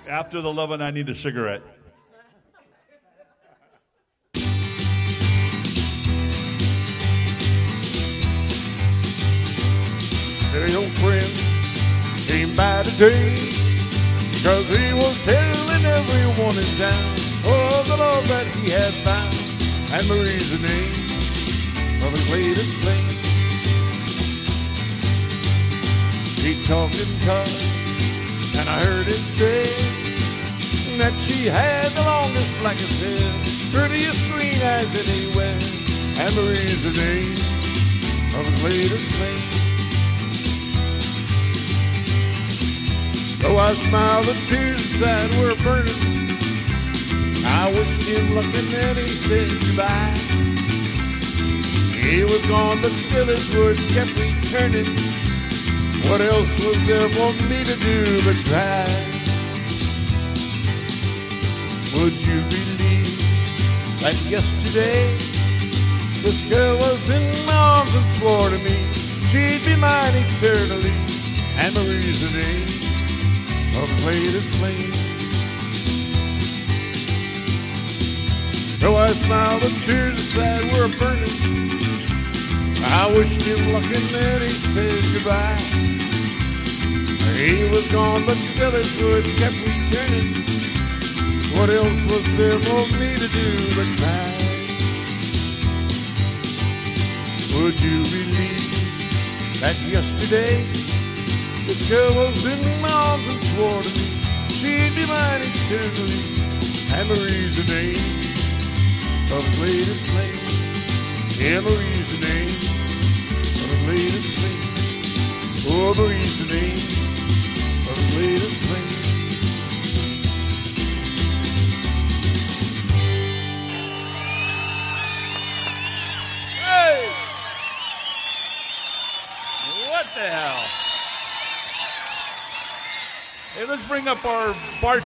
After the lovin', I need a cigarette. Very old friend came by today, cause he was telling everyone in town of the love that he had found, and Marie's the name of his latest flame. He talked and talked, and I heard him say that she had the longest, blackest hair, prettiest green eyes anywhere, and Marie's the name of his latest flame. Though I smiled, the tears inside were burning. I wished him luck and then he said goodbye. He was gone, but still his words kept returning. What else was there for me to do but try? Would you believe that yesterday this girl was in my arms and swore to me she'd be mine eternally, and Marie's the name of his latest flame. Though I smiled, the tears inside were burning. I wished him luck and then he said goodbye. He was gone, but still his words kept returning. What else was there for me to do but try? Would you believe that yesterday this girl was in my arms and swore to me she'd be mine eternally, and Marie's the name of his latest flame. Yeah, Marie's the name of his latest flame. Oh, Marie's the name of his latest flame. Hey! What the hell? Hey, let's bring up our bar